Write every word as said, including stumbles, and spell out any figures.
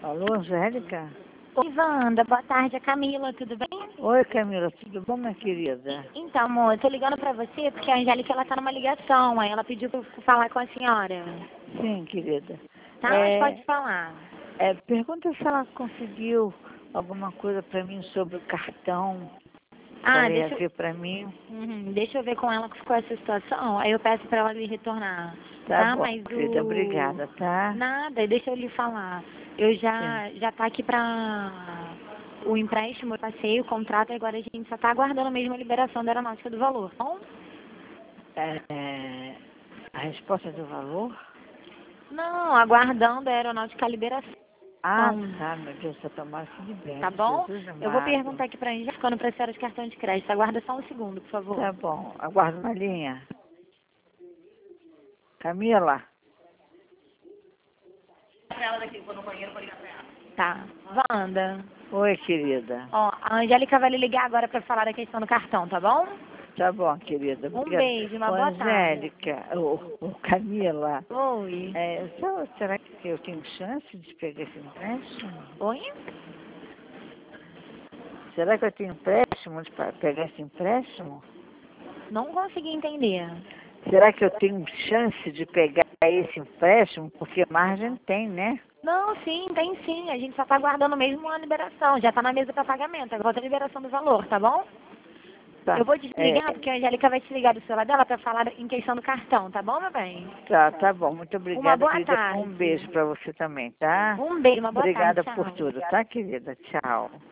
Alô, Angélica? Oi, Wanda. Boa tarde, é Camila, tudo bem? Oi, Camila, tudo bom, minha querida? Então, amor, eu tô ligando pra você porque a Angélica, ela tá numa ligação, aí ela pediu pra eu falar com a senhora. Sim, querida. Tá? Mas É, pode falar. é, pergunta se ela conseguiu alguma coisa pra mim sobre o cartão que Ah, ela ia deixa eu... ver pra mim. Uhum, deixa eu ver com ela que ficou essa situação, aí eu peço pra ela lhe retornar, Tá tá? bom, Mas querida, o... obrigada, tá? Nada, deixa eu lhe falar. Eu Sim. já, já tá aqui pra... O empréstimo, eu passei o contrato, agora a gente só tá aguardando mesmo a liberação da aeronáutica do valor, tá bom? É, é, a resposta do valor? Não, aguardando a aeronáutica a liberação. Ah, tá, meu Deus, só tomara que de Tá bem, bom? Jesus Eu vou amado. perguntar aqui pra gente quando processar de cartão de crédito. Aguarda só um segundo, por favor. Tá bom, aguarda uma linha. Camila? Tá. Wanda. Oi, querida. Ó, a Angélica vai lhe ligar agora pra falar da questão do cartão, tá bom? Tá bom, querida, Um obrigada. beijo, uma Ô, boa tarde. Angélica, ô, ô, Camila, Oi. é, só- será que eu tenho chance de pegar esse empréstimo? Oi? Será que eu tenho empréstimo de pa- pegar esse empréstimo? Não consegui entender. Será que eu tenho chance de pegar esse empréstimo? Porque margem tem, né? Não, sim, tem sim. A gente só tá aguardando mesmo a liberação. Já tá na mesa pra pagamento. Agora a liberação do valor, tá bom? Tá, Eu vou é, desligar porque a Angélica vai te ligar do celular dela pra falar em questão do cartão, tá bom, meu bem? tá, tá bom. Muito Uma obrigada, boa querida. Um tarde. beijo pra você também, tá? Um beijo, uma boa tarde. Obrigada por Tchau. tudo, tá, querida? Tchau.